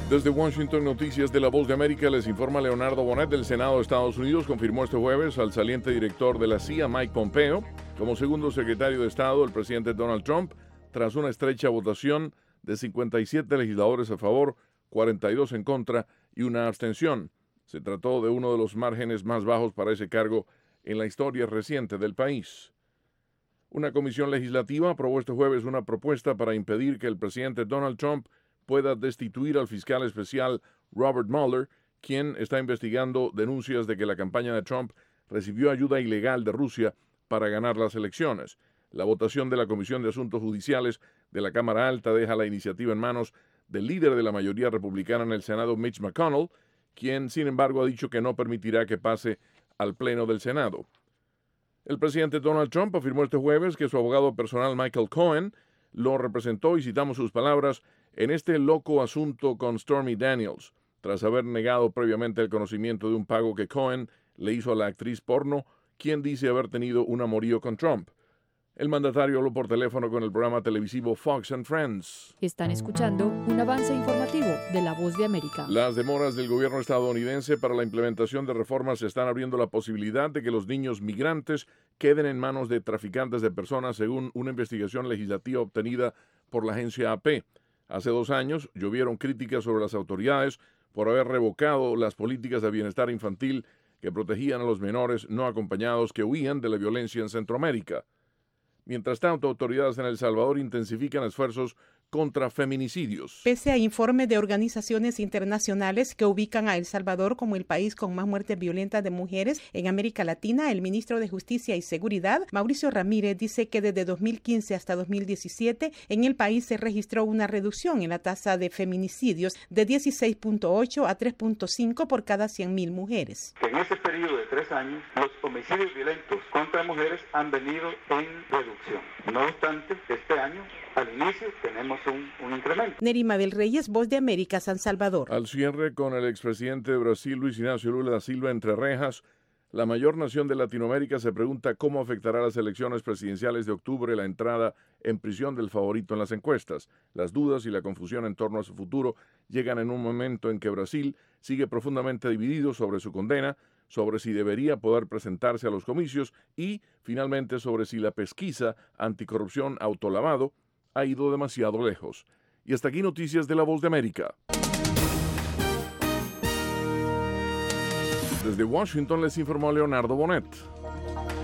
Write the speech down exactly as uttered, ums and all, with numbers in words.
Desde Washington, Noticias de La Voz de América, les informa Leonardo Bonet. Del Senado de Estados Unidos confirmó este jueves al saliente director de la C I A, Mike Pompeo, como segundo secretario de Estado del presidente Donald Trump, tras una estrecha votación de cincuenta y siete legisladores a favor, cuarenta y dos en contra y una abstención. Se trató de uno de los márgenes más bajos para ese cargo en la historia reciente del país. Una comisión legislativa aprobó este jueves una propuesta para impedir que el presidente Donald Trump pueda destituir al fiscal especial Robert Mueller, quien está investigando denuncias de que la campaña de Trump recibió ayuda ilegal de Rusia para ganar las elecciones. La votación de la Comisión de Asuntos Judiciales de la Cámara Alta deja la iniciativa en manos del líder de la mayoría republicana en el Senado, Mitch McConnell, quien, sin embargo, ha dicho que no permitirá que pase al Pleno del Senado. El presidente Donald Trump afirmó este jueves que su abogado personal, Michael Cohen, lo representó, y citamos sus palabras, en este loco asunto con Stormy Daniels, tras haber negado previamente el conocimiento de un pago que Cohen le hizo a la actriz porno, quien dice haber tenido un amorío con Trump. El mandatario habló por teléfono con el programa televisivo Fox and Friends. Están escuchando un avance informativo de La Voz de América. Las demoras del gobierno estadounidense para la implementación de reformas están abriendo la posibilidad de que los niños migrantes queden en manos de traficantes de personas, según una investigación legislativa obtenida por la agencia A P. Hace dos años llovieron críticas sobre las autoridades por haber revocado las políticas de bienestar infantil que protegían a los menores no acompañados que huían de la violencia en Centroamérica. Mientras tanto, autoridades en El Salvador intensifican esfuerzos contra feminicidios. Pese a informes de organizaciones internacionales que ubican a El Salvador como el país con más muertes violentas de mujeres en América Latina, el ministro de Justicia y Seguridad, Mauricio Ramírez, dice que desde dos mil quince hasta dos mil diecisiete en el país se registró una reducción en la tasa de feminicidios de dieciséis punto ocho a tres punto cinco por cada cien mil mujeres. En ese periodo de tres años, los homicidios violentos contra mujeres han venido en reducción. No obstante, este año, al inicio, tenemos un, un incremento. Neri Mabel Reyes, Voz de América, San Salvador. Al cierre con el expresidente de Brasil, Luis Ignacio Lula da Silva, entre rejas, la mayor nación de Latinoamérica se pregunta cómo afectará las elecciones presidenciales de octubre la entrada en prisión del favorito en las encuestas. Las dudas y la confusión en torno a su futuro llegan en un momento en que Brasil sigue profundamente dividido sobre su condena, sobre si debería poder presentarse a los comicios y, finalmente, sobre si la pesquisa anticorrupción autolavado ha ido demasiado lejos. Y hasta aquí noticias de La Voz de América. Desde Washington les informó Leonardo Bonet.